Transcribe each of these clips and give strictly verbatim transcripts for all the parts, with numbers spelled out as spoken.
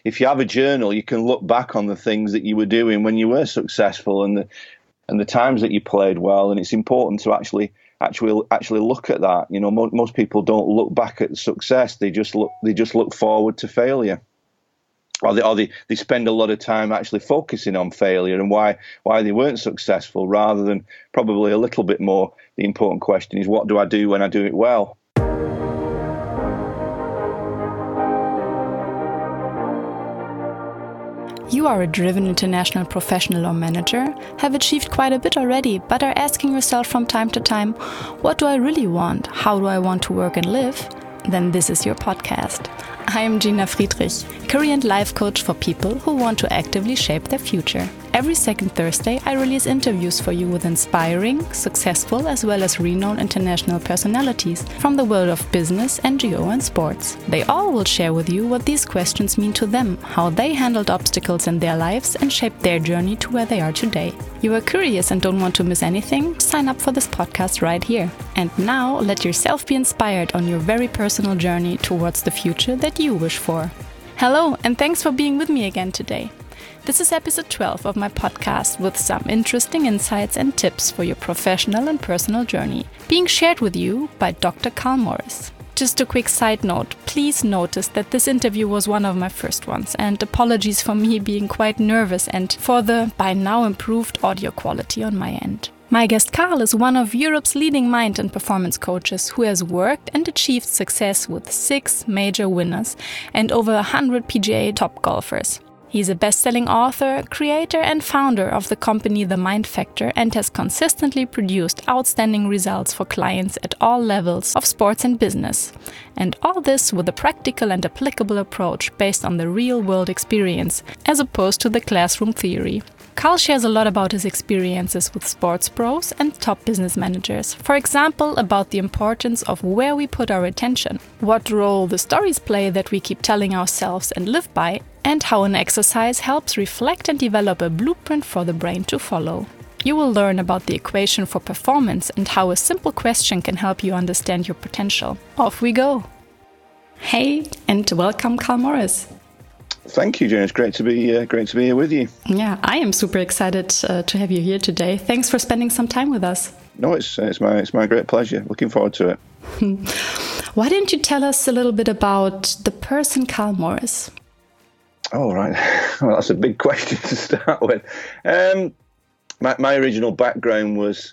if you have a journal, you can look back on the things that you were doing when you were successful and the and the times that you played well. And it's important to actually actually actually look at that. You know, mo- most people don't look back at success; they just look they just look forward to failure. Or, they, or they, they spend a lot of time actually focusing on failure and why why they weren't successful, rather than probably a little bit more. The important question is, what do I do when I do it well? You are a driven international professional or manager, have achieved quite a bit already, but are asking yourself from time to time, what do I really want? How do I want to work and live? Then this is your podcast. I am Gina Friedrich, career and life coach for people who want to actively shape their future. Every second Thursday, I release interviews for you with inspiring, successful, as well as renowned international personalities from the world of business, N G O, and sports. They all will share with you what these questions mean to them, how they handled obstacles in their lives, and shaped their journey to where they are today. You are curious and don't want to miss anything? Sign up for this podcast right here. And now, let yourself be inspired on your very personal journey towards the future that you wish for. Hello, and thanks for being with me again today. This is episode twelve of my podcast with some interesting insights and tips for your professional and personal journey, being shared with you by Doctor Carl Morris. Just a quick side note, please notice that this interview was one of my first ones, and apologies for me being quite nervous and for the by now improved audio quality on my end. My guest Carl is one of Europe's leading mind and performance coaches who has worked and achieved success with six major winners and over one hundred P G A top golfers. He's a best-selling author, creator and founder of the company The Mind Factor and has consistently produced outstanding results for clients at all levels of sports and business. And all this with a practical and applicable approach based on the real-world experience, as opposed to the classroom theory. Carl shares a lot about his experiences with sports pros and top business managers. For example, about the importance of where we put our attention, what role the stories play that we keep telling ourselves and live by, and how an exercise helps reflect and develop a blueprint for the brain to follow. You will learn about the equation for performance and how a simple question can help you understand your potential. Off we go! Hey, and welcome, Carl Morris. Thank you, Jen. It's great to be uh, great to be here with you. Yeah, I am super excited uh, to have you here today. Thanks for spending some time with us. No, it's it's my it's my great pleasure. Looking forward to it. Why don't you tell us a little bit about the person Carl Morris? Oh, right. Well, that's a big question to start with. Um, my my original background was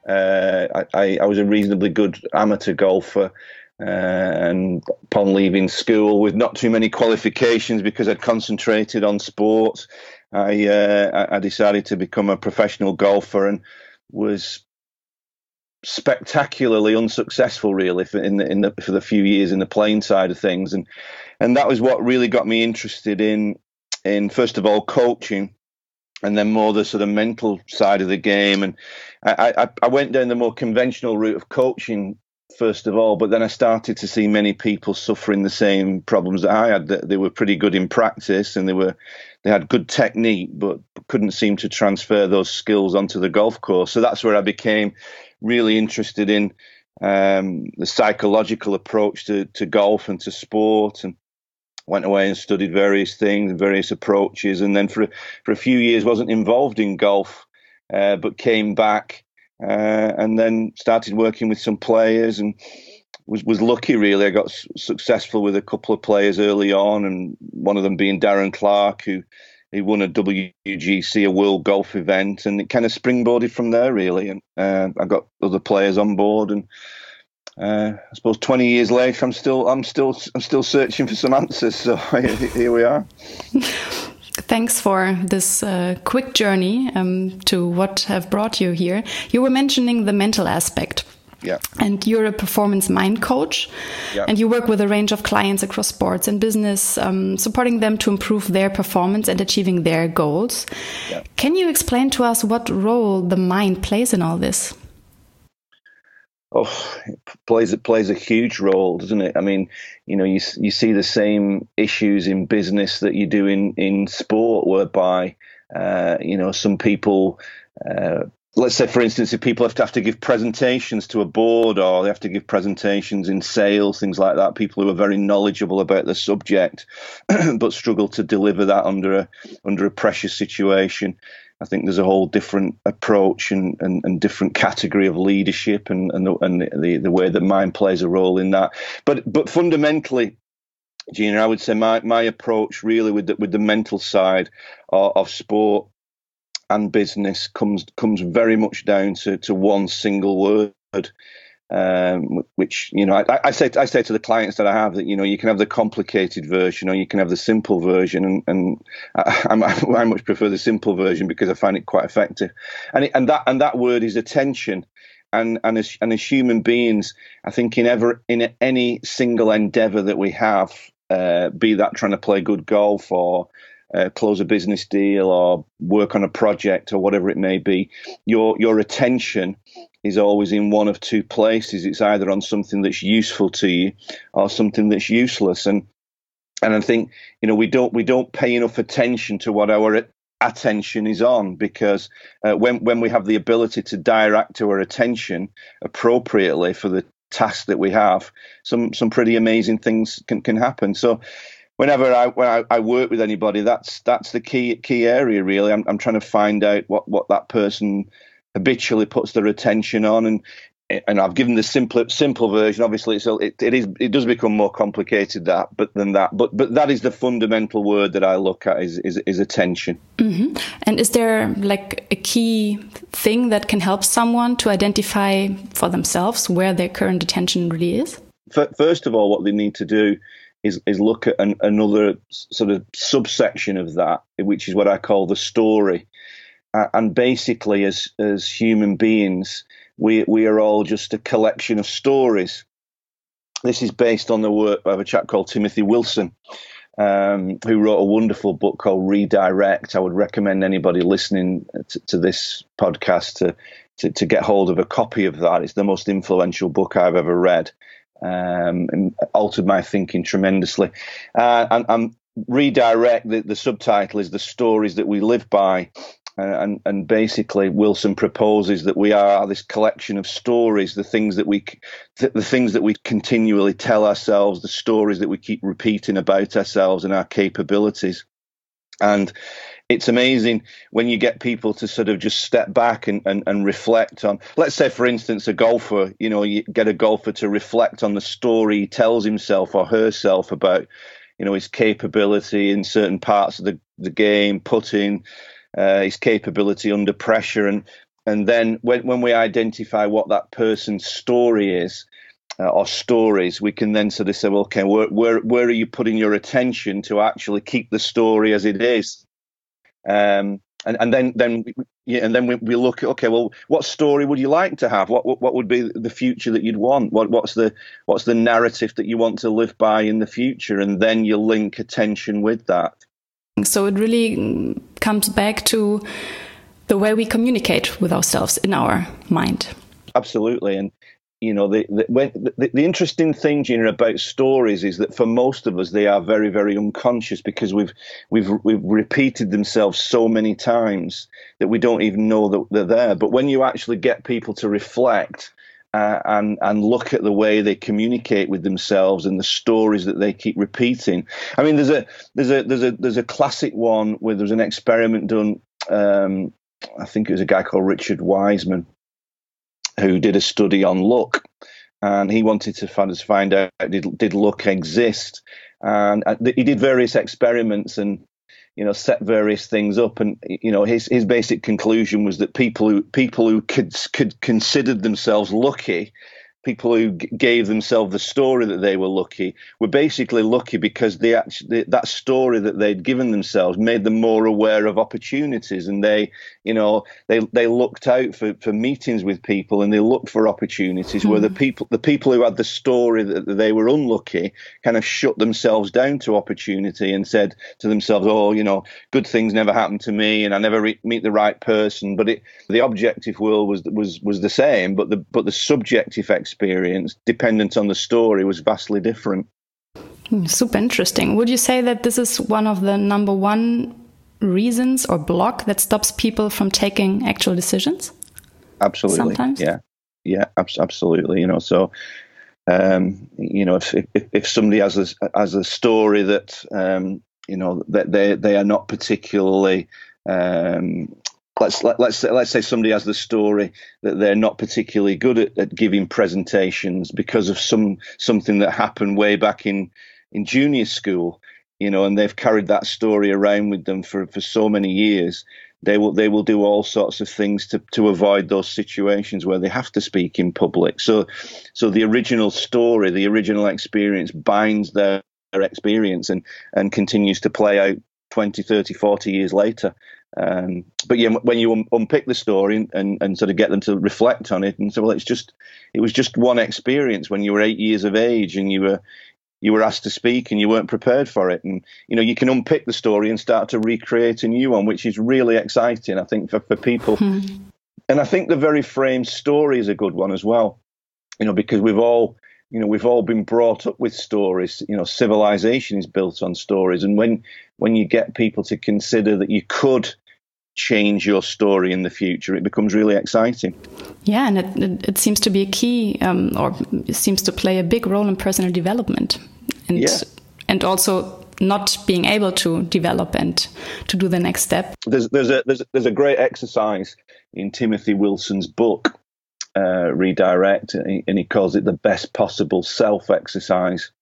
uh, I, I was a reasonably good amateur golfer. Uh, and upon leaving school with not too many qualifications because I'd concentrated on sports, I, uh, I decided to become a professional golfer and was spectacularly unsuccessful, really, for, in the, in the, for the few years in the playing side of things. And and that was what really got me interested in, in first of all, coaching, and then more the sort of mental side of the game. And I, I, I went down the more conventional route of coaching first of all, but then I started to see many people suffering the same problems that I had. That they were pretty good in practice and they were they had good technique, but couldn't seem to transfer those skills onto the golf course. So that's where I became really interested in um, the psychological approach to, to golf and to sport, and went away and studied various things, various approaches, and then for for a few years wasn't involved in golf, uh, but came back. Uh, and then started working with some players and was, was lucky, really. I got s- successful with a couple of players early on, and one of them being Darren Clarke, who he won a W G C, a world golf event, and it kind of springboarded from there, really. And uh, I got other players on board, and uh, I suppose twenty years later, I'm still, I'm still, I'm still searching for some answers. So here we are. Thanks for this uh, quick journey um, to what have brought you here. You were mentioning the mental aspect. Yeah. And you're a performance mind coach. Yeah. And you work with a range of clients across sports and business, um, supporting them to improve their performance and achieving their goals. Yeah. Can you explain to us what role the mind plays in all this? Oh, it plays it plays a huge role, doesn't it? I mean, you know, you you see the same issues in business that you do in in sport, whereby uh, you know some people uh, let's say, for instance, if people have to have to give presentations to a board, or they have to give presentations in sales, things like that, people who are very knowledgeable about the subject but struggle to deliver that under a under a pressure situation. I think there's a whole different approach and, and, and different category of leadership, and and, the, and the, the way that mind plays a role in that. But but fundamentally, Gina, I would say my, my approach really with the, with the mental side of, of sport and business comes comes very much down to, to one single word, um, which, you know, I, I say I say to the clients that I have that, you know, you can have the complicated version or you can have the simple version, and, and I, I, I much prefer the simple version because I find it quite effective, and it, and that and that word is attention. And and as and as human beings, I think in ever in any single endeavour that we have, uh, be that trying to play good golf or uh, close a business deal or work on a project or whatever it may be, your your attention is always in one of two places. It's either on something that's useful to you or something that's useless. And and I think, you know, we don't we don't pay enough attention to what our attention is on, because uh, when when we have the ability to direct our attention appropriately for the task that we have, some some pretty amazing things can, can happen. So whenever I when I, I work with anybody, that's that's the key key area really. I'm I'm trying to find out what, what that person habitually puts their attention on, and and I've given the simple simple version. Obviously, it's, it it is it does become more complicated that, but than that. But but that is the fundamental word that I look at is is, is attention. Mm-hmm. And is there like a key thing that can help someone to identify for themselves where their current attention really is? First of all, what they need to do is is look at an, another sort of subsection of that, which is what I call the story. Uh, and basically, as as human beings, we we are all just a collection of stories. This is based on the work of a chap called Timothy Wilson, um, who wrote a wonderful book called Redirect. I would recommend anybody listening to, to this podcast to, to to get hold of a copy of that. It's the most influential book I've ever read, um, and altered my thinking tremendously. Uh, and, and Redirect, the, the subtitle is The Stories That We Live By. And, and basically, Wilson proposes that we are this collection of stories, the things that we, the things that we continually tell ourselves, the stories that we keep repeating about ourselves and our capabilities. And it's amazing when you get people to sort of just step back and, and, and reflect on, let's say, for instance, a golfer, you know, you get a golfer to reflect on the story he tells himself or herself about, you know, his capability in certain parts of the, the game, putting, Uh, his capability under pressure, and and then when when we identify what that person's story is, uh, or stories, we can then sort of say, well, okay, where where where are you putting your attention to actually keep the story as it is, um, and and then then yeah, and then we, we look at, okay, well, what story would you like to have? What what, what would be the future that you'd want? What what's the what's the narrative that you want to live by in the future? And then you link attention with that. So it really comes back to the way we communicate with ourselves in our mind. Absolutely. And, you know, the the, when, the, the interesting thing, Gina, about stories is that for most of us, they are very, very unconscious, because we've we've we've repeated themselves so many times that we don't even know that they're there. But when you actually get people to reflect Uh, and and look at the way they communicate with themselves and the stories that they keep repeating. I mean, there's a there's a there's a there's a classic one where there was an experiment done. Um, I think it was a guy called Richard Wiseman who did a study on luck, and he wanted to find us find out did did luck exist, and uh, he did various experiments and, you know, set various things up, and, you know, his his basic conclusion was that people who people who could could considered themselves lucky, people who g- gave themselves the story that they were lucky, were basically lucky because they actually that story that they'd given themselves made them more aware of opportunities, and they, you know, they they looked out for, for meetings with people, and they looked for opportunities mm. where the people the people who had the story that, that they were unlucky kind of shut themselves down to opportunity and said to themselves, oh, you know, good things never happen to me, and I never re- meet the right person. But it, the objective world was was was the same, but the but the subjective experience, dependent on the story, was vastly different. Super interesting. Would you say that this is one of the number one reasons or block that stops people from taking actual decisions? absolutely. Sometimes? Yeah, yeah, ab- absolutely. You know, so um, you know, if, if if somebody has a has a story that um, you know that they they are not particularly um, let's let, let's let's say somebody has the story that they're not particularly good at, at giving presentations because of some something that happened way back in in junior school, you know, and they've carried that story around with them for for so many years. They will they will do all sorts of things to, to avoid those situations where they have to speak in public. So so the original story, the original experience binds their, their experience and, and continues to play out twenty, thirty, forty years later. Um, but yeah, when you un- unpick the story and, and, and sort of get them to reflect on it and say, well, it's just it was just one experience when you were eight years of age and you were you were asked to speak and you weren't prepared for it. And, you know, you can unpick the story and start to recreate a new one, which is really exciting, I think, for, for people. Hmm. And I think the very framed story is a good one as well, you know, because we've all, you know, we've all been brought up with stories. You know, civilization is built on stories. And when, when you get people to consider that you could change your story in the future, it becomes really exciting. Yeah, and it, it, it seems to be a key, um, or it seems to play a big role in personal development, and yeah. and also not being able to develop and to do the next step. There's there's a there's, there's a great exercise in Timothy Wilson's book, uh, Redirect, and he, and he calls it the best possible self exercise.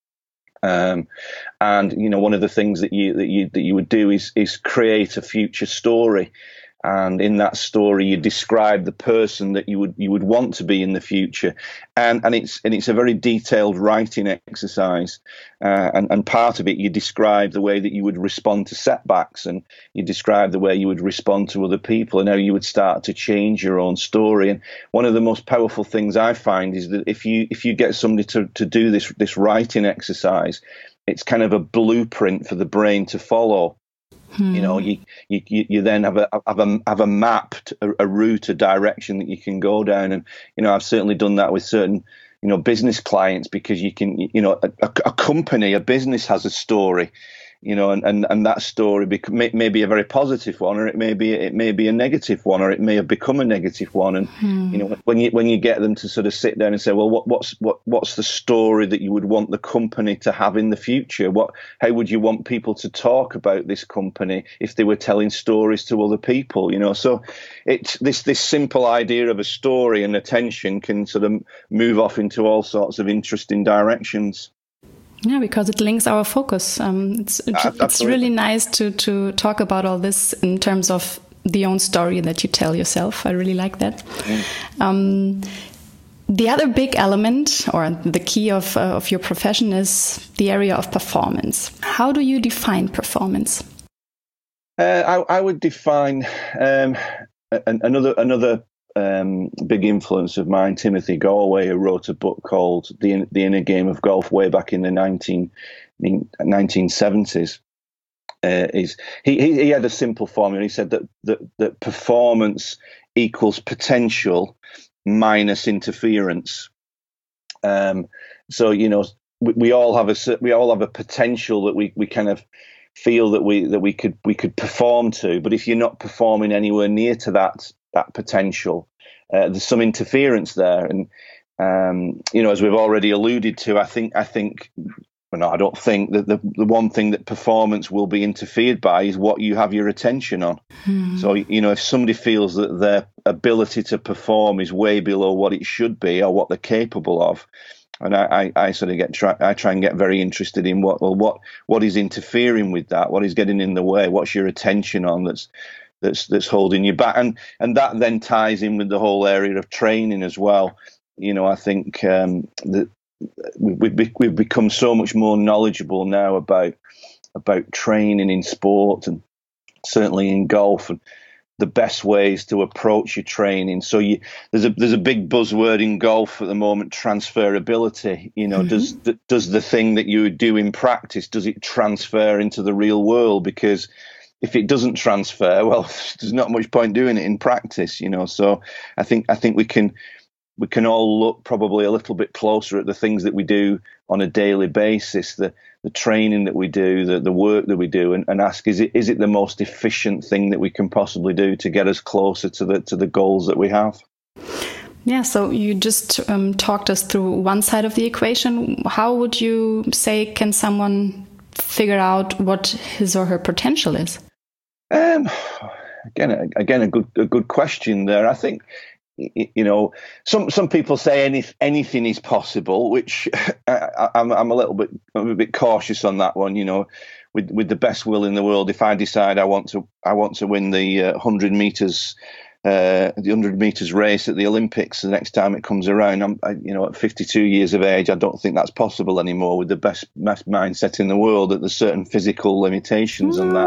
Um, and you know, one of the things that you that you that you would do is is create a future story, and in that story you describe the person that you would you would want to be in the future, and and it's and it's a very detailed writing exercise, uh, and and part of it you describe the way that you would respond to setbacks, and you describe the way you would respond to other people, and how you would start to change your own story. And one of the most powerful things I find is that if you if you get somebody to to do this this writing exercise, it's kind of a blueprint for the brain to follow. Hmm. You know, you, you you then have a have a have a map, a, a route, a direction that you can go down, and you know, I've certainly done that with certain you know business clients, because you can you know a, a company, a business has a story, you know, and and, and that story bec- may, may be a very positive one, or it may be it may be a negative one, or it may have become a negative one. And hmm. you know, when you when you get them to sort of sit down and say, well, what what's what what's the story that you would want the company to have in the future? What how would you want people to talk about this company if they were telling stories to other people? You know, so it's this this simple idea of a story and attention can sort of move off into all sorts of interesting directions. Yeah, because it links our focus. Um, it's it, it's really nice to to talk about all this in terms of the own story that you tell yourself. I really like that. Mm. Um, the other big element, or the key of uh, of your profession, is the area of performance. How do you define performance? Uh, I, I would define um, another another. Um, big influence of mine, Timothy Galway, who wrote a book called The, the Inner Game of Golf way back in the nineteen seventies. Uh, is he, he had a simple formula. He said that, that that performance equals potential minus interference. Um, so you know, we, we all have a we all have a potential that we we kind of feel that we that we could we could perform to, but if you're not performing anywhere near to that that potential, uh, there's some interference there. And um, you know, as we've already alluded to, I think I think well, no, I don't think that the the one thing that performance will be interfered by is what you have your attention on. Hmm. So you know, if somebody feels that their ability to perform is way below what it should be or what they're capable of, and I, I, I sort of get try, I try and get very interested in what well what what is interfering with that, what is getting in the way, what's your attention on that's that's that's holding you back, and and that then ties in with the whole area of training as well. You know, I think um, that we've we've become so much more knowledgeable now about about training in sport, and certainly in golf, and the best ways to approach your training. So you, there's a there's a big buzzword in golf at the moment: transferability. You know, mm-hmm. does the, does the thing that you do in practice, does it transfer into the real world? Because if it doesn't transfer, well, there's not much point doing it in practice. You know, so I think I think we can we can all look probably a little bit closer at the things that we do on a daily basis, the the training that we do, the, the work that we do, and, and ask, is it is it the most efficient thing that we can possibly do to get us closer to the to the goals that we have? Yeah, so you just um, talked us through one side of the equation. How would you say can someone figure out what his or her potential is? Um, again, again, a good a good question there. I think, you know, some some people say any, anything is possible, which I, I'm I'm a little bit I'm a bit cautious on that one. You know, with with the best will in the world, if I decide I want to I want to win the uh, hundred meters. Uh, the hundred meters race at the Olympics the next time it comes around. I'm, I, you know, at fifty-two years of age, I don't think that's possible anymore with the best, best mindset in the world. That there's certain physical limitations on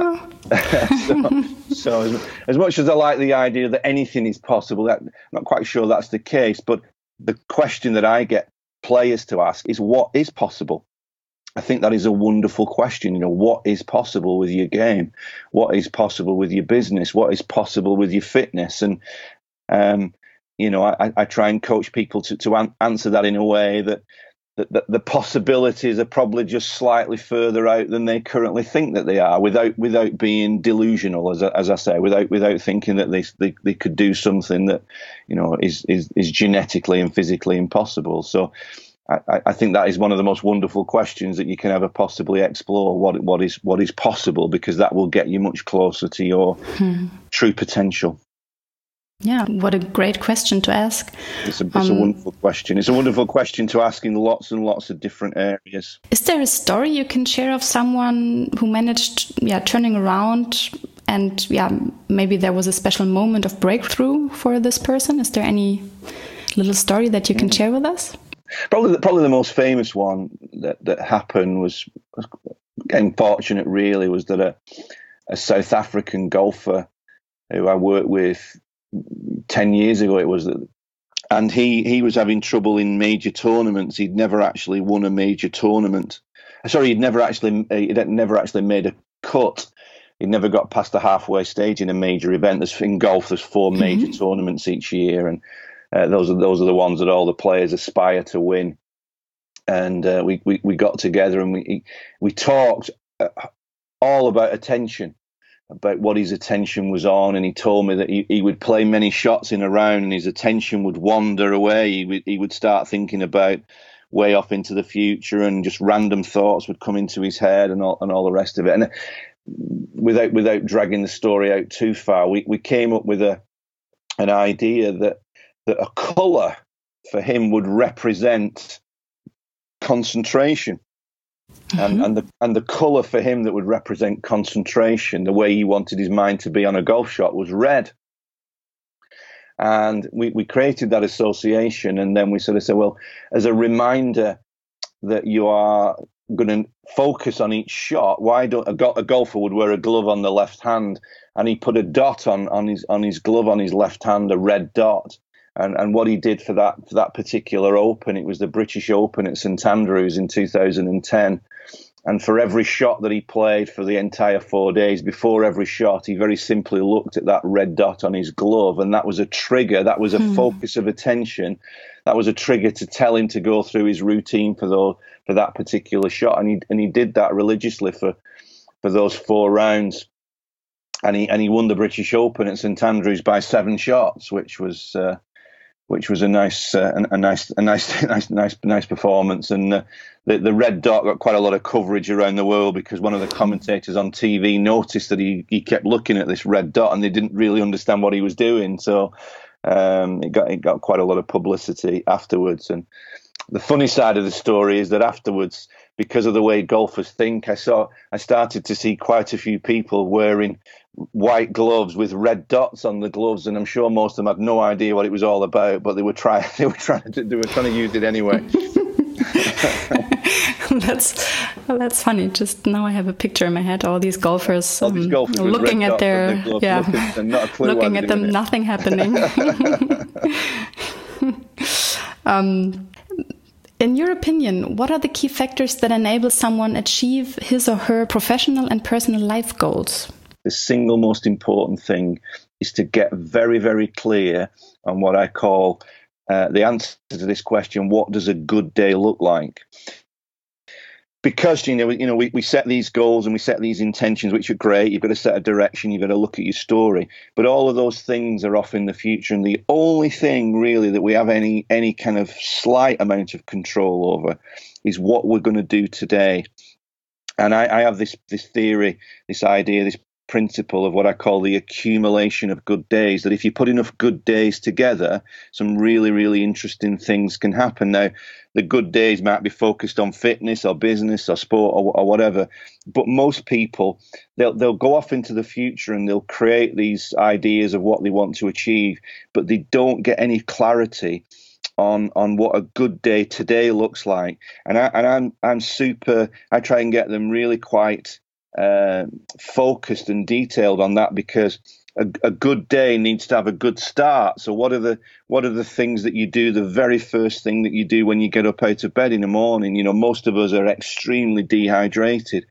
that. so, so as, as much as I like the idea that anything is possible, that, I'm not quite sure that's the case. But the question that I get players to ask is, what is possible? I think that is a wonderful question. You know, what is possible with your game? What is possible with your business? What is possible with your fitness? And, um, you know, I, I try and coach people to, to an- answer that in a way that, that, that the possibilities are probably just slightly further out than they currently think that they are, without without being delusional, as I, as I say, without without thinking that they, they they could do something that, you know, is is, is genetically and physically impossible. So, I, I think that is one of the most wonderful questions that you can ever possibly explore. What what is what is possible, because that will get you much closer to your hmm. true potential. Yeah, what a great question to ask. It's a, it's um, a wonderful question. It's a wonderful question to ask in lots and lots of different areas. Is there a story you can share of someone who managed, yeah, turning around, and yeah, maybe there was a special moment of breakthrough for this person? Is there any little story that you can mm. share with us? Probably, probably the most famous one that, that happened was, was getting fortunate. Really, was that a, a South African golfer who I worked with ten years ago. It was, that, and he he was having trouble in major tournaments. He'd never actually won a major tournament. Sorry, he'd never actually he'd never actually made a cut. He'd never got past the halfway stage in a major event. There's in golf, there's four major mm-hmm. tournaments each year, and Uh, those are those are the ones that all the players aspire to win. And uh, we, we we got together and we we talked all about attention, about what his attention was on. And he told me that he, he would play many shots in a round and his attention would wander away. He would, he would start thinking about way off into the future, and just random thoughts would come into his head, and all and all the rest of it. And without without dragging the story out too far, we, we came up with a an idea that that a colour for him would represent concentration. Mm-hmm. And, and the and the colour for him that would represent concentration, the way he wanted his mind to be on a golf shot, was red. And we, we created that association, and then we sort of said, well, as a reminder that you are going to focus on each shot, why don't a, go- a golfer would wear a glove on the left hand, and he put a dot on, on his on his glove on his left hand, a red dot. And and what he did for that for that particular Open, it was the British Open at St Andrews in two thousand ten. And for every shot that he played for the entire four days, before every shot, he very simply looked at that red dot on his glove. And that was a trigger. That was a hmm. focus of attention. That was a trigger to tell him to go through his routine for the, for that particular shot. And he and he did that religiously for for those four rounds. And he and he won the British Open at St Andrews by seven shots, which was uh, which was a nice, uh, a, a nice, a nice, nice, nice, nice performance. And uh, the the red dot got quite a lot of coverage around the world, because one of the commentators on T V noticed that he he kept looking at this red dot, and they didn't really understand what he was doing. So um, it got it got quite a lot of publicity afterwards. And the funny side of the story is that afterwards, because of the way golfers think, I saw I started to see quite a few people wearing white gloves with red dots on the gloves, and I'm sure most of them had no idea what it was all about, but they were trying they were trying to they were trying to use it anyway. that's well, that's funny. Just now I have a picture in my head, all these golfers, all these golfers um, looking at their, their gloves, yeah looking, not a clue looking at them, nothing happening. um In your opinion, what are the key factors that enable someone achieve his or her professional and personal life goals? The single most important thing is to get very, very clear on what I call uh, the answer to this question: what does a good day look like? because you know, you know, we, we set these goals and we set these intentions, which are great. You've got to set a direction. You've got to look at your story, but all of those things are off in the future. And the only thing really that we have any any kind of slight amount of control over is what we're going to do today. And I, I have this this theory, this idea, this principle of what I call the accumulation of good days, that if you put enough good days together, some really, really interesting things can happen. Now, the good days might be focused on fitness or business or sport or, or whatever, but most people, they'll they'll go off into the future and they'll create these ideas of what they want to achieve, but they don't get any clarity on on what a good day today looks like. And I and I'm I'm super I try and get them really quite uh, focused and detailed on that, because a, a good day needs to have a good start. So what are the what are the things that you do, the very first thing that you do when you get up out of bed in the morning? You know, most of us are extremely dehydrated.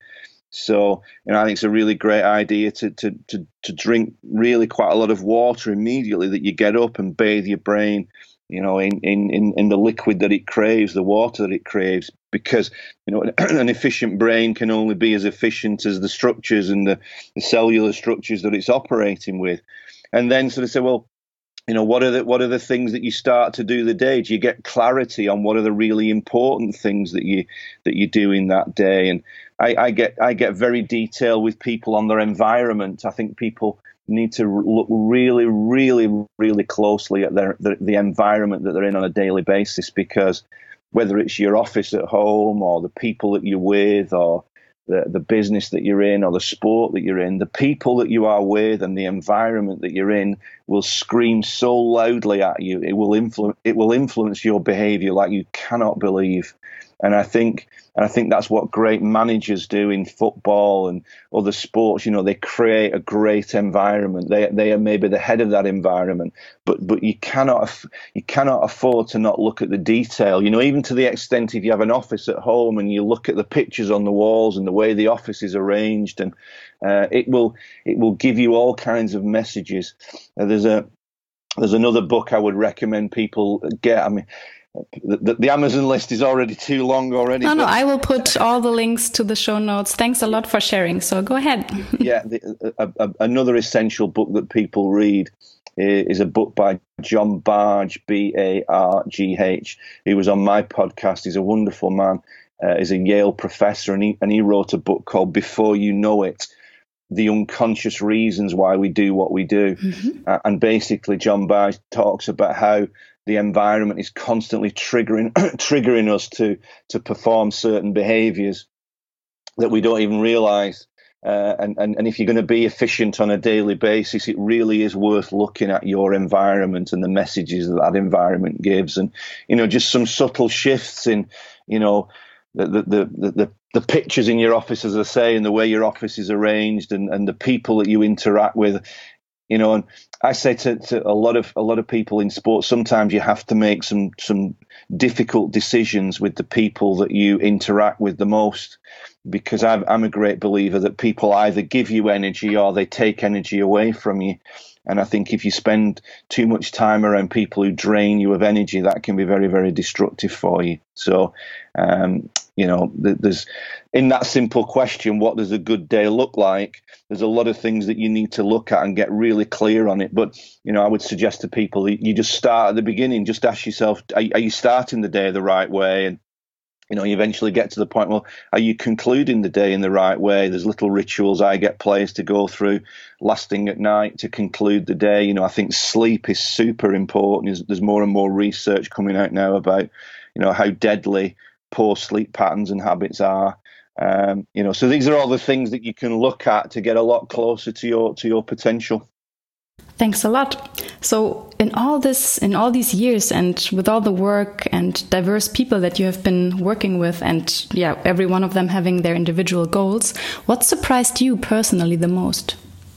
So, you know, I think it's a really great idea to to to to drink really quite a lot of water immediately that you get up, and bathe your brain, you know, in, in, in the liquid that it craves, the water that it craves, because, you know, an efficient brain can only be as efficient as the structures and the, the cellular structures that it's operating with. And then sort of say, well, you know, what are the what are the things that you start to do the day? Do you get clarity on what are the really important things that you that you do in that day? And I, I get I get very detailed with people on their environment. I think people need to look really, really, really closely at their the, the environment that they're in on a daily basis, because whether it's your office at home or the people that you're with or the, the business that you're in or the sport that you're in, the people that you are with and the environment that you're in will scream so loudly at you. It will influence it will influence your behavior like you cannot believe. And I think and I think that's what great managers do in football and other sports. You know, they create a great environment. They they are maybe the head of that environment, but but you cannot you cannot afford to not look at the detail. You know, even to the extent if you have an office at home and you look at the pictures on the walls and the way the office is arranged, and uh, it will it will give you all kinds of messages. Uh, there's a there's another book I would recommend people get. I mean, The, the Amazon list is already too long already. No, no, I will put all the links to the show notes. Thanks a lot for sharing. So go ahead. yeah, the, a, a, another essential book that people read is a book by John Bargh, B A R G H. He was on my podcast. He's a wonderful man. Uh, he's a Yale professor, and he, and he wrote a book called Before You Know It, The Unconscious Reasons Why We Do What We Do. Mm-hmm. Uh, and basically, John Bargh talks about how the environment is constantly triggering triggering us to to perform certain behaviors that we don't even realize. Uh, and, and, and if you're going to be efficient on a daily basis, it really is worth looking at your environment and the messages that that environment gives. And, you know, just some subtle shifts in, you know, the the the, the the pictures in your office, as I say, and the way your office is arranged, and, and the people that you interact with. You know, and I say to, to a lot of a lot of people in sports, sometimes you have to make some some difficult decisions with the people that you interact with the most, because I'm, I'm a great believer that people either give you energy or they take energy away from you. And I think if you spend too much time around people who drain you of energy, that can be very, very destructive for you. So, um, you know, there's in that simple question, what does a good day look like? There's a lot of things that you need to look at and get really clear on it. But, you know, I would suggest to people, you just start at the beginning. Just ask yourself, are, are you starting the day the right way? And, you know, you eventually get to the point, well, are you concluding the day in the right way? There's little rituals I get players to go through, last thing at night to conclude the day. You know, I think sleep is super important. There's, there's more and more research coming out now about, you know, how deadly poor sleep patterns and habits are. Um, you know, so these are all the things that you can look at to get a lot closer to your to your potential. Thanks a lot. So in all this, in all these years, and with all the work and diverse people that you have been working with, and yeah, every one of them having their individual goals, what surprised you personally the most?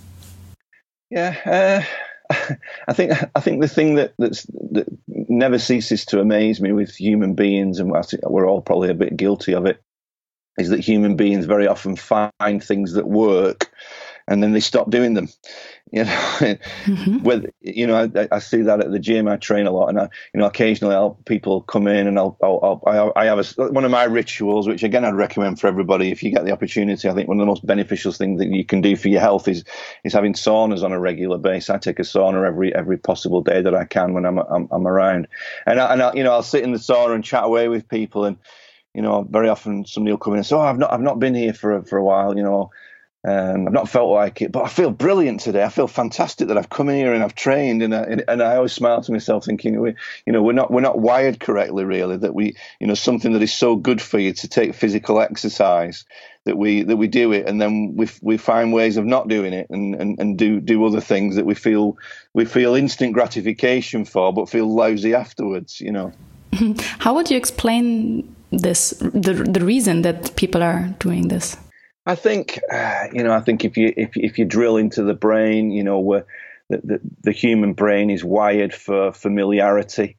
Yeah, uh, I think I think the thing that that's, that never ceases to amaze me with human beings, and we're all probably a bit guilty of it, is that human beings very often find things that work and then they stop doing them. You know, mm-hmm. with you know, I, I see that at the gym. I train a lot, and I, you know, occasionally I'll people come in, and I'll, I'll, I'll I have a, one of my rituals, which again I'd recommend for everybody if you get the opportunity. I think one of the most beneficial things that you can do for your health is is having saunas on a regular basis. I take a sauna every every possible day that I can when I'm I'm, I'm around, and I, and I, you know, I'll sit in the sauna and chat away with people, and you know, very often somebody will come in and say, "Oh, I've not I've not been here for for a while," you know. Um, I've not felt like it, but I feel brilliant today. I feel fantastic that I've come in here and I've trained, and I, and I always smile to myself, thinking, we, you know, we're not we're not wired correctly, really. That we, you know, something that is so good for you to take physical exercise, that we that we do it, and then we we find ways of not doing it, and, and, and do do other things that we feel we feel instant gratification for, but feel lousy afterwards. You know. How would you explain this? The the reason that people are doing this? I think, uh, you know, I think if you if if you drill into the brain, you know, where the, the, the human brain is wired for familiarity.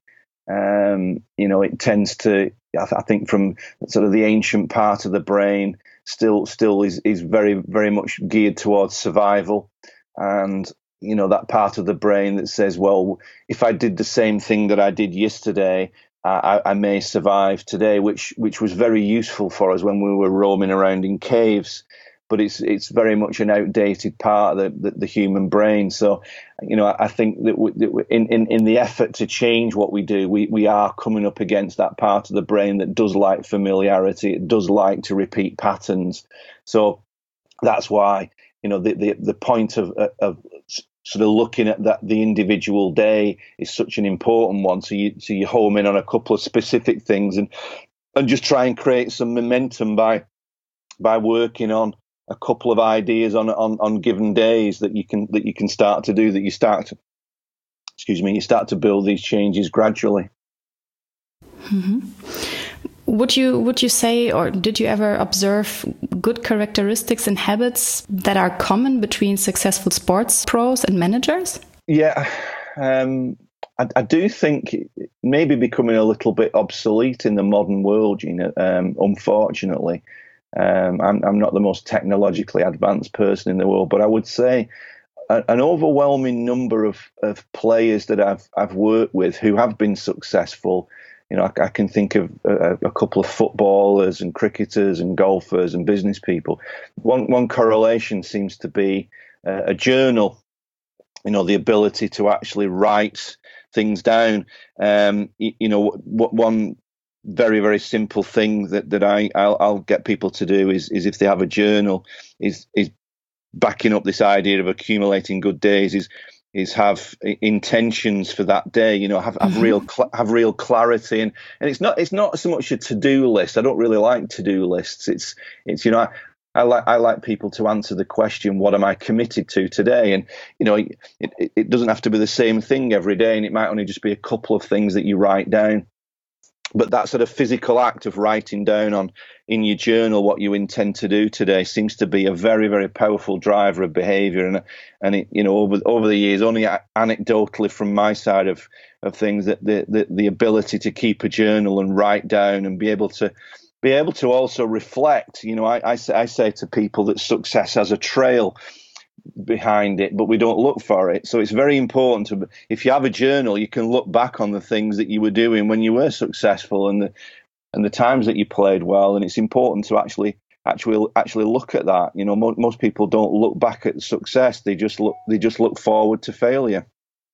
Um, you know, it tends to, I, th I think, from sort of the ancient part of the brain, still still is is very very much geared towards survival, and you know that part of the brain that says, well, if I did the same thing that I did yesterday, I, I may survive today, which which was very useful for us when we were roaming around in caves. But it's it's very much an outdated part of the, the, the human brain. So, you know, I think that, we, that we, in, in in the effort to change what we do, we we are coming up against that part of the brain that does like familiarity. It does like to repeat patterns. So that's why, you know, the the, the point of of sort of looking at that the individual day is such an important one. So you so you home in on a couple of specific things, and and just try and create some momentum by by working on a couple of ideas on on on given days that you can that you can start to do, that you start to, excuse me, you start to build these changes gradually. Mm-hmm. Would you would you say, or did you ever observe good characteristics and habits that are common between successful sports pros and managers? Yeah, um, I, I do think it may be becoming a little bit obsolete in the modern world. You know, um, unfortunately, um, I'm, I'm not the most technologically advanced person in the world, but I would say a, an overwhelming number of of players that I've I've worked with who have been successful. You know, I, I can think of a, a couple of footballers and cricketers and golfers and business people. One one correlation seems to be uh, a journal. You know, the ability to actually write things down. Um, you, you know, what one very very simple thing that that I I'll, I'll get people to do is is if they have a journal, is is backing up this idea of accumulating good days, is is have intentions for that day. You know, have have mm-hmm. real have real clarity, and and it's not it's not so much a to-do list. I don't really like to-do lists. It's it's you know I, I like I like people to answer the question, what am I committed to today? And you know, it, it it doesn't have to be the same thing every day, and it might only just be a couple of things that you write down. But that sort of physical act of writing down on in your journal what you intend to do today seems to be a very, very powerful driver of behaviour. And and it, you know, over over the years, only anecdotally from my side of of things, that the, the the ability to keep a journal and write down and be able to be able to also reflect. You know, I I say, I say to people that success has a trail behind it, but we don't look for it. So it's very important to, if you have a journal, you can look back on the things that you were doing when you were successful and the and the times that you played well. And it's important to actually actually actually look at that. You know, mo most people don't look back at success; they just look they just look forward to failure,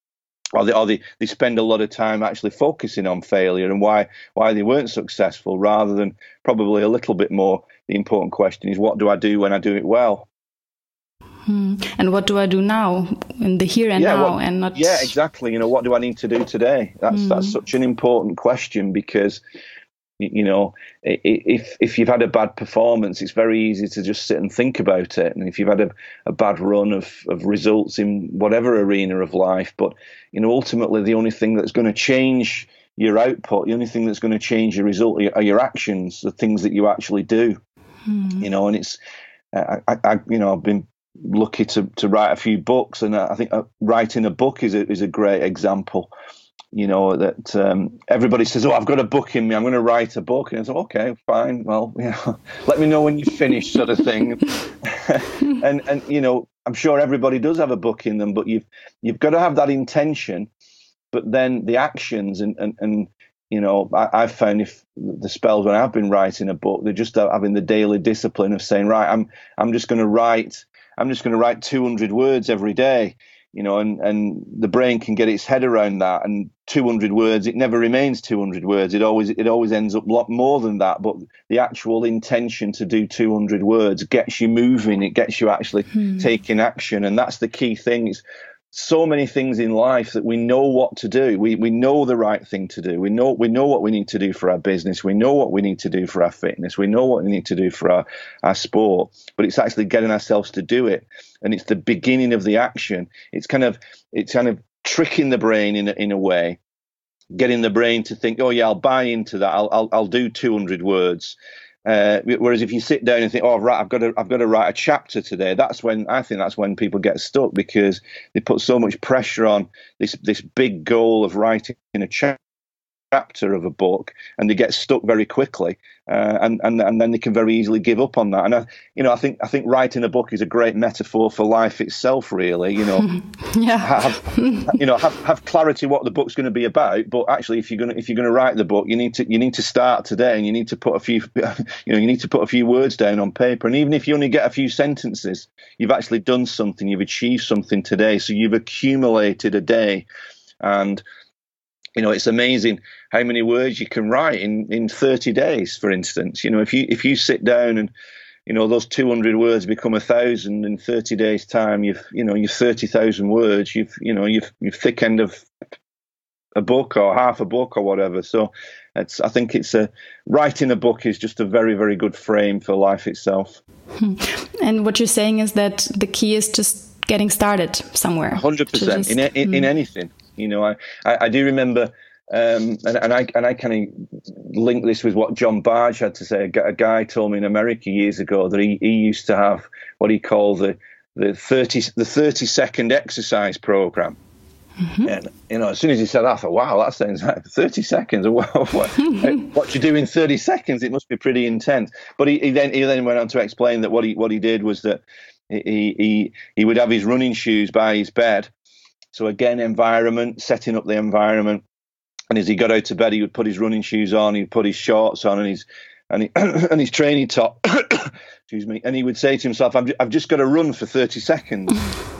or they or they, they spend a lot of time actually focusing on failure and why why they weren't successful, rather than probably a little bit more. The important question is, what do I do when I do it well? Hmm. And what do I do now in the here and yeah, now, what, and not? Yeah, exactly. You know, what do I need to do today? That's hmm. that's such an important question, because you know, if if you've had a bad performance, it's very easy to just sit and think about it. And if you've had a, a bad run of of results in whatever arena of life, but you know, ultimately the only thing that's going to change your output, the only thing that's going to change your result are your actions, the things that you actually do. Hmm. You know, and it's I, I you know I've been lucky to to write a few books, and I think writing a book is a, is a great example. You know, that um, everybody says, "Oh, I've got a book in me. I'm going to write a book," and it's okay, fine. Well, you know, let me know when you finish, sort of thing. and and you know, I'm sure everybody does have a book in them, but you've you've got to have that intention, but then the actions and and, and you know, I, I've found if the spells when I've been writing a book, they're just having the daily discipline of saying, right, I'm I'm just going to write, I'm just going to write two hundred words every day, you know, and, and the brain can get its head around that. And two hundred words, it never remains two hundred words. It always it always ends up a lot more than that. But the actual intention to do two hundred words gets you moving. It gets you actually hmm. taking action, and that's the key thing. It's so many things in life that we know what to do. We we know the right thing to do. We know we know what we need to do for our business. We know what we need to do for our fitness. We know what we need to do for our, our sport. But it's actually getting ourselves to do it. And it's the beginning of the action. It's kind of it's kind of tricking the brain in a, in a way, getting the brain to think, oh yeah, I'll buy into that. I'll I'll, I'll do two hundred words. Uh, whereas if you sit down and think, oh right, I've got to I've got to write a chapter today, that's when I think that's when people get stuck, because they put so much pressure on this this big goal of writing a chapter of a book, and they get stuck very quickly, uh, and and and then they can very easily give up on that. And I, you know, I think I think writing a book is a great metaphor for life itself. Really, you know, yeah, have, you know, have have clarity what the book's going to be about. But actually, if you're going to if you're going to write the book, you need to you need to start today, and you need to put a few, you know, you need to put a few words down on paper. And even if you only get a few sentences, you've actually done something. You've achieved something today. So you've accumulated a day, and you know, it's amazing how many words you can write in, in thirty days, for instance. You know, if you if you sit down and, you know, those two hundred words become a thousand in thirty days' time, you've, you know, you've thirty thousand words, you've, you know, you've, you've thick end of a book or half a book or whatever. So it's, I think it's a, writing a book is just a very, very good frame for life itself. And what you're saying is that the key is just getting started somewhere. one hundred percent in, in, mm. in anything. You know, I, I, I do remember, um, and, and I and I kind of link this with what John Barge had to say. A, a guy told me in America years ago that he, he used to have what he called the the thirty the thirty second exercise program. Mm-hmm. And you know, as soon as he said that, I thought, wow, that sounds like thirty seconds. What, what, what you do in thirty seconds? It must be pretty intense. But he, he then he then went on to explain that what he what he did was that he he he would have his running shoes by his bed. So again, environment, setting up the environment, and as he got out of bed, he would put his running shoes on, he'd put his shorts on, and his and, he, and his training top. Excuse me, and he would say to himself, "I've, I've just got to run for thirty seconds."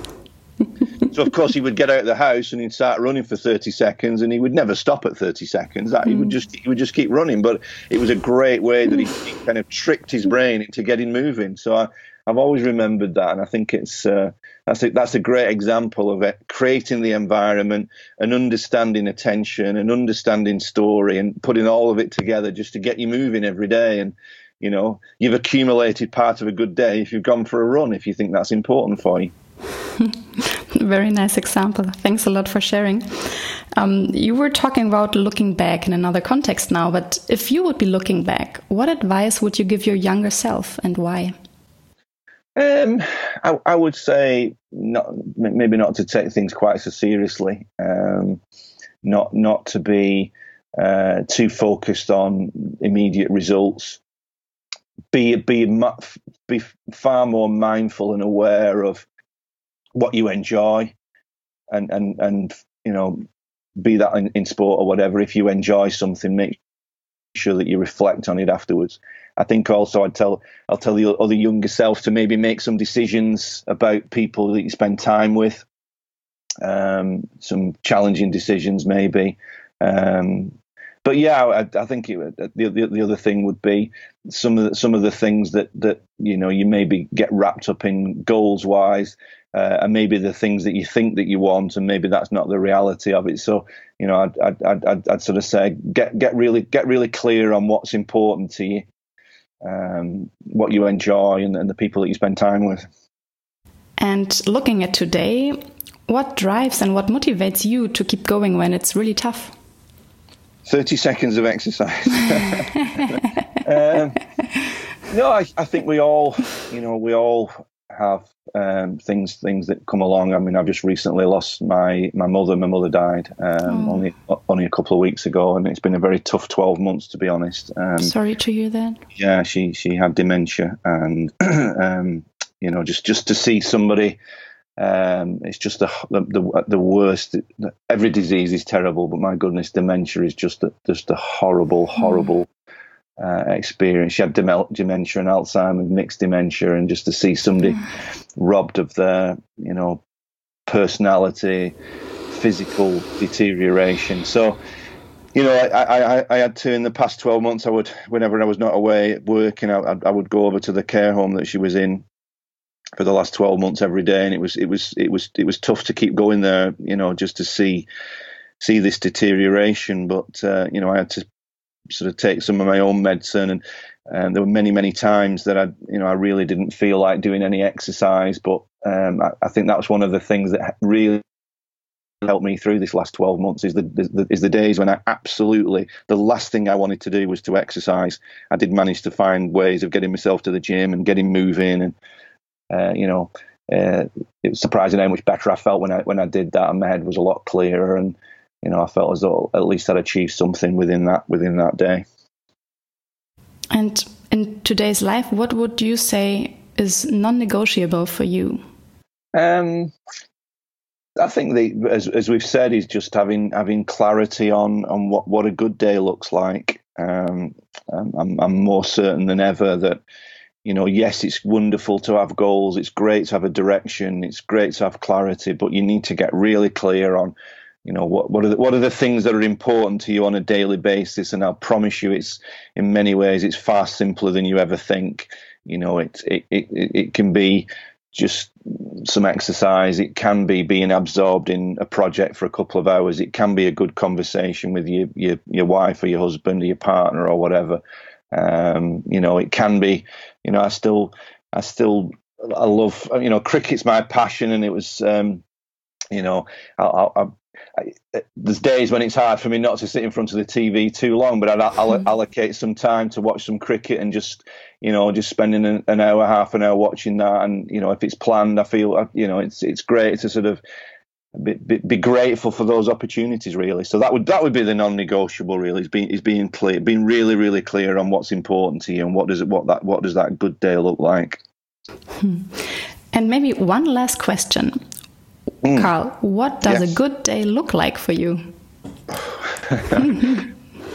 So of course he would get out of the house and he'd start running for thirty seconds, and he would never stop at thirty seconds. That he would just he would just keep running. But it was a great way that he, he kind of tricked his brain into getting moving. So I, I've always remembered that, and I think it's uh, that's a, that's a great example of it, creating the environment and understanding attention and understanding story and putting all of it together just to get you moving every day. And you know, you've accumulated part of a good day if you've gone for a run, if you think that's important for you. Very nice example. Thanks a lot for sharing. Um, you were talking about looking back in another context now, but if you would be looking back, what advice would you give your younger self, and why? Um, I, I would say not, maybe not to take things quite so seriously. Um, not not to be uh, too focused on immediate results. Be be be far more mindful and aware of what you enjoy, and and and you know, be that in, in sport or whatever. If you enjoy something, make sure that you reflect on it afterwards. I think also I'd tell I'll tell the other younger self to maybe make some decisions about people that you spend time with, um, some challenging decisions maybe. Um, but yeah, I, I think it, the, the the other thing would be some of the, some of the things that that you know you maybe get wrapped up in goals wise. Uh, and maybe the things that you think that you want, and maybe that's not the reality of it. So, you know, I'd, I'd, I'd, I'd sort of say get get really get really clear on what's important to you, um, what you enjoy, and, and the people that you spend time with. And looking at today, what drives and what motivates you to keep going when it's really tough? Thirty seconds of exercise. um, no, I, I think we all, you know, we all have um, things things that come along. I mean, I've just recently lost my my mother. My mother died um, oh. only only a couple of weeks ago, and it's been a very tough twelve months, to be honest. Um, Sorry to hear that. Yeah, she she had dementia, and um, You know, just just to see somebody. Um, it's just the, the the worst. Every disease is terrible, but my goodness, dementia is just a, just a horrible, horrible uh, experience. She had dementia and Alzheimer's, mixed dementia, and just to see somebody robbed of their, you know, personality, physical deterioration. So, you know, I, I, I had to, in the past twelve months, I would, whenever I was not away working, I, I would go over to the care home that she was in for the last twelve months every day. And it was, it was, it was, it was tough to keep going there, you know, just to see, see this deterioration. But, uh, you know, I had to sort of take some of my own medicine, and, and there were many, many times that I, you know, I really didn't feel like doing any exercise, but um, I, I think that was one of the things that really helped me through this last twelve months is the, the is the days when I absolutely, the last thing I wanted to do was to exercise. I did manage to find ways of getting myself to the gym and getting moving, and uh, you know, uh, it was surprising how much better I felt when I when I did that, and my head was a lot clearer, and you know, I felt as though at least I'd achieved something within that within that day. And in today's life, what would you say is non-negotiable for you? Um. I think the, as as we've said, is just having having clarity on on what, what a good day looks like. Um, I'm, I'm more certain than ever that, you know, yes, it's wonderful to have goals. It's great to have a direction. It's great to have clarity, but you need to get really clear on, you know, what what are the, what are the things that are important to you on a daily basis. And I'll promise you, it's in many ways it's far simpler than you ever think. You know, it it it, it can be just some exercise. It can be being absorbed in a project for a couple of hours. It can be a good conversation with your your, your wife or your husband or your partner or whatever. Um, you know, it can be, you know, I still, I still, I love, you know, cricket's my passion, and it was, um, you know, I, I, I, there's days when it's hard for me not to sit in front of the T V too long, but I'd, I'll allocate some time to watch some cricket and just, you know, just spending an, an hour, half an hour watching that. And, you know, if it's planned, I feel, you know, it's it's great to sort of be, be, be grateful for those opportunities, really. So that would that would be the non-negotiable, really, is being is being clear, being really, really clear on what's important to you and what does it what that what does that good day look like. Hmm. And maybe one last question. Mm. Carl, what does yes. a good day look like for you? What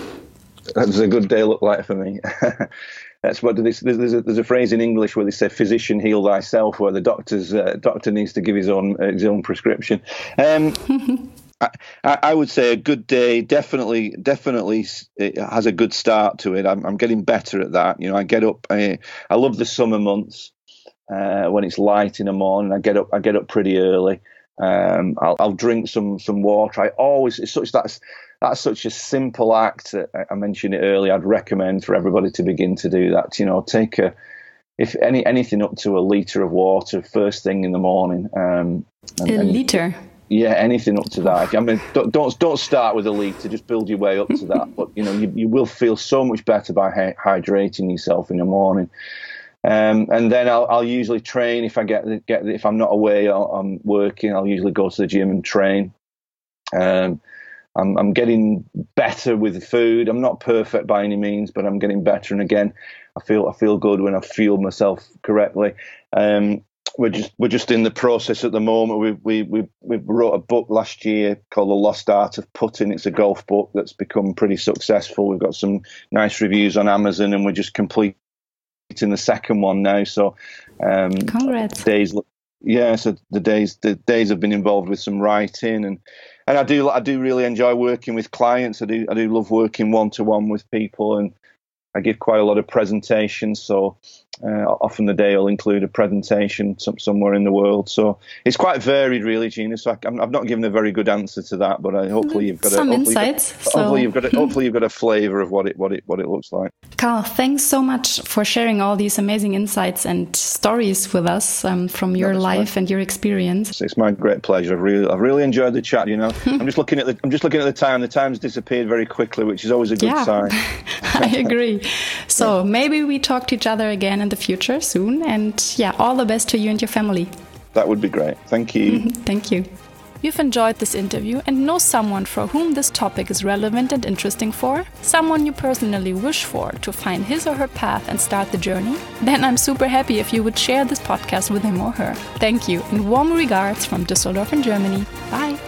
does a good day look like for me? That's what this, there's, a, there's a phrase in English where they say "physician, heal thyself," where the doctor's uh, doctor needs to give his own uh, his own prescription. Um, I, I would say a good day definitely definitely it has a good start to it. I'm, I'm getting better at that. You know, I get up. I, I love the summer months uh, when it's light in the morning. I get up. I get up pretty early. Um, I'll, I'll drink some some water. I always it's such that's that's such a simple act. That I mentioned it earlier. I'd recommend for everybody to begin to do that. You know, take a if any anything up to a litre of water first thing in the morning. Um, and, a litre. Yeah, anything up to that. I mean, don't don't, don't start with a litre. Just build your way up to that. But you know, you you will feel so much better by hy- hydrating yourself in the morning. Um, and then I'll, I'll usually train if I get get if I'm not away or I'm working. I'll usually go to the gym and train. Um, I'm, I'm getting better with the food. I'm not perfect by any means, but I'm getting better. And again, I feel I feel good when I fuel myself correctly. Um, we're just we're just in the process at the moment. We we we we wrote a book last year called The Lost Art of Putting. It's a golf book that's become pretty successful. We've got some nice reviews on Amazon, and we're just completing in the second one now. So um congrats. Days yeah so the days the days have been involved with some writing, and and I do I do really enjoy working with clients. I do I do love working one-to-one with people, and I give quite a lot of presentations, so uh, often the day will include a presentation some, somewhere in the world. So it's quite varied, really, Gina. So I, I've not given a very good answer to that, but I, hopefully you've got some a, insights. You've got, so. Hopefully you've got a, hopefully you've got a flavour of what it what it what it looks like. Carl, thanks so much for sharing all these amazing insights and stories with us um, from your no, life fine. and your experience. It's, it's my great pleasure. I've really I've really enjoyed the chat. You know, I'm just looking at the I'm just looking at the time. The time's disappeared very quickly, which is always a good yeah, sign. I agree. So maybe we talk to each other again in the future soon. And yeah, all the best to you and your family. That would be great. Thank you. Thank you. you've enjoyed this interview and know someone for whom this topic is relevant and interesting for, someone you personally wish for to find his or her path and start the journey, then I'm super happy if you would share this podcast with him or her. Thank you, and warm regards from Düsseldorf in Germany. Bye!